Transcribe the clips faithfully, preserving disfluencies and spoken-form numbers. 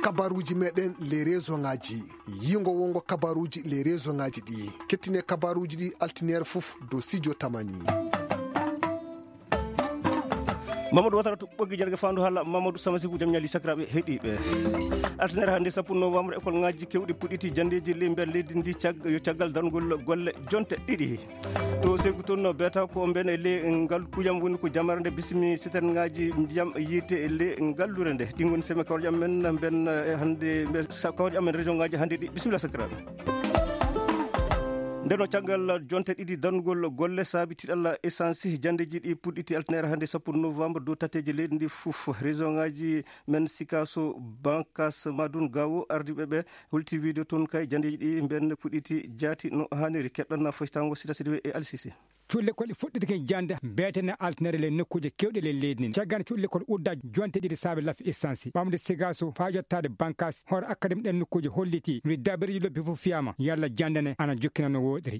kabaruji meɗen les réseau ngaji yingo wongo kabaruji les réseau ngaji ɗi kettine kabaruji ɗi altinaire fof do studio tamani. Mamadou Watara to ɓoggi jarge fandu halla Mamadou Samasigu jam ñali sakiraɓe heeɗiɓe altinere hannde sappo novembre école ngaji kewɗi puɗɗiti jandeji le nder leydi ndi cagga yo caggal dargol golle jonte ɗiɗi to segu toon beeta ko ben le ngal kujam woni ko jamarde bismi siten ngaji ndiyam yiite le ngallure nde ɗi goni seme kawrƴe amen ben hannde kawrƴe amen région ngaji hannde ɗi bisimilla sakiraɓe ndeno caggal jonte ɗiɗi darnugol golle saabi tiɗalla essence jandeji ɗi puɗɗiti altinere hannde sappo novembre dow tateji leydi ndi fof région ngaji men sikaso bankas madun gawo ardiɓe ɓe holti wiide toon kay jandeji ɗi ben puɗɗiti jaati no hanniri keɗɗanna foytango sita sidiwe e alisisi cuuɗi l'école fuɗɗiti ke jande beetene altinere le nokkuje kewɗe le leydi ndi caggal cuuɗi l'école udda jonte ɗiɗi saabi laafi essence ɓamde sigaso fa yettade bankas hoore académie ɗen nokkuje holliti wi dabiriji lobbi fof fiyama yalla jandene ana jokkina no woɗiri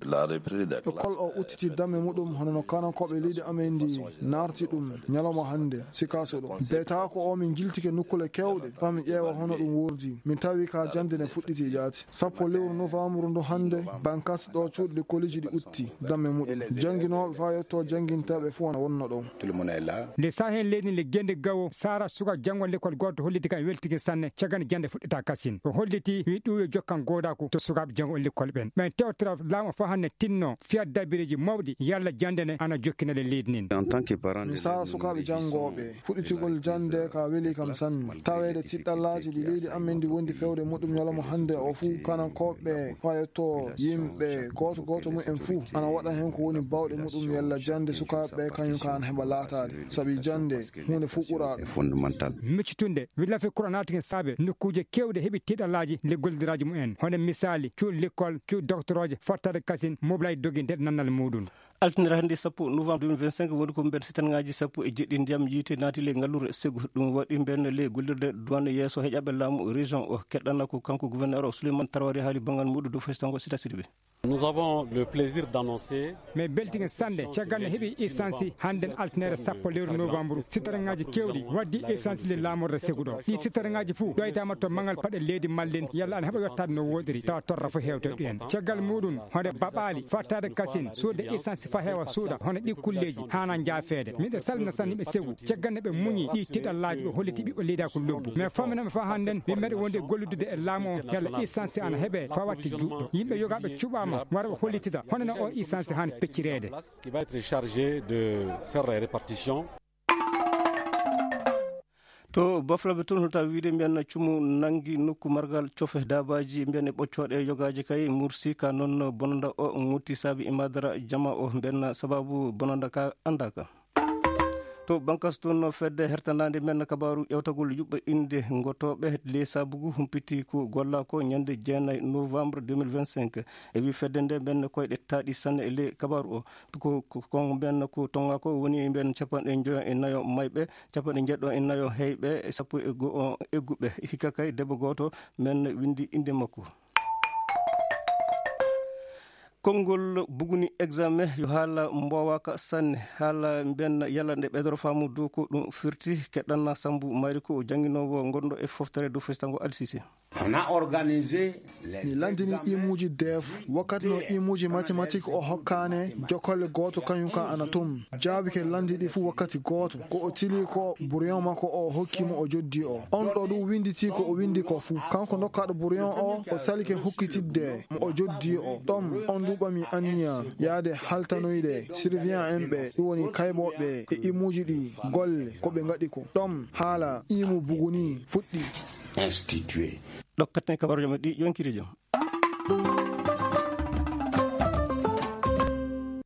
école o uttiti damme muɗum hono no kanankoɓe leydi amen ndi narti ɗum ñalawma hannde sikaso ɗo beeta ko o min jiltike nokkule kewɗe fami ƴeewa hono ɗum wordi min tawi ka jande ne fuɗɗiti jaati sappo lewru novembre ndo hannde bankas ɗo cuuɗi l'école ji ɗi utti damme muɗum janginoɓe fa yetto janguintaɓe fof na wonno ɗon nde sa hen leydi le gende gawo sara suka jangol l'école goto holliti kam weltike sanne cagane jande fuɗɗita kasine o holliti wi ɗum yo jokkan godako to sukaɓe jangol l'école ɓen ɓen tewtira laamu fa hannde tinno fiyat dabiriji mawɗi yalla jandene ana jokkinale leydi nin mi sara sukaɓe jangoɓe fuɗɗitigol jande ka weeli kam sanne tawede tiɗɗallaji ɗi leydi amen ndi wondi fewde muɗum ñalawma hannde o fuu kanankoɓe fa yetto yimɓe goto goto mumen fuu ana waɗa hen ko woni bawɗe muɗum yalla jande sukaɓe kañum ka an heɓa laatade saabi jande hunde fuu ɓuraɓe fondamental miccitunde willafe coronatike saabe nokkuje kewɗe heeɓi tiɗallaji le gollidiraji mumen hono misali cuuɗi l'école cuuɗi doctoroje fottade kasine moblay dogi nder nannal muɗum altinere hannde sappo novembre deux mille vingt-cinq woni ko mben sitan ngaji sappo e jeɗɗi ndiyam yiite naati le ngallure segu ɗum waɗi ben le gollirde douane yeeso heƴaɓe laamu région o keɗɗanna ko kanko gouverneur o Souleymane Traoré haali bangal muɗum dow festango sita sidiɓe Nous avons le plaisir d'annoncer mais beltingen sande caggal heeɓi essence handen altinere sappo lewru novembre sittare ngaji kewɗi waddi essence le laamorde segu ɗo ɗi sittare ngaji fuu ɗoytama to mangal paɗe leydi mallen yalla ana heeɓa yettade no woɗiri tawa torra fo hewte ɗumen caggal muɗum hono baɓali fattade kasine suude essence fa heewa suuɗa hono ɗi kulleji hana jaafede miɗe salmina sanne ɓe segu cagganne ɓe muñi ɗi tiɗallaji ɓe holliti ɓiɓɓe leyda ko lobbu mais faminama fa handen ɓe meɗe wonde golludude e laamu o yalla essence ana heeɓe fa watti juɗɗo yimɓe yogaɓe cuɓama wara ɓe hollitida hono o essence han peccirede qui va être chargé de faire les répartitions. to baflaɓe toon to tawi wiide mbiyen cumu nangi nokku margal cofe dabaji mbiyen e ɓoccoɗe yogaji kay mursi ka noon bonanda o ŋutti saabi imadara jama o mbiyen sababu bonanda ka andaka to bankas toon fedde hertanade men kabaru ƴewtagol yuɓɓe inde gotoɓe le sabugu humpiti ko golla ko ñande jeenayyi novembre deux mille vingt-cinq e wi fedde nde men koyɗe taaɗi sanne e le kabaru o ko ben ko tonga ko woni ben capanɗe joyo e nayo mayɓe capanɗe jeɗɗo e nayo heyɓe sappo e go egguɓe hikka kay debbo goto men windi inde makko konngol buguni examen yo haala mbowaka sanne haala mbiyen yalla nde ɓeydoro faamu dow ko ɗum firti keɗɗanna Sambou Mayri ko jangguinowo gonɗo e foftere dow festango Alisisi on a organisé mi landini imuji def wakkati no imuji mathématique o hokkane jokolle goto kañum ka ana tum jaabi ke landiɗi fuu wakkati goto ko o tili ko brouillon makko o hokkimo o joddi o on ɗo ɗum winditi ko o windi ko fuu kanko dokkaɗo brouillon o o salike hokkitidde mo o joddi o ɗon on duɓami anniya yaade haltanoyde surveillant en ɓe ɗum woni kayɓoɓe e imuji ɗi golle ko ɓe gaɗi ko ɗon haala imu buguni fuɗɗi institué ɗokkaten kabaruji men ɗi yonkiri jam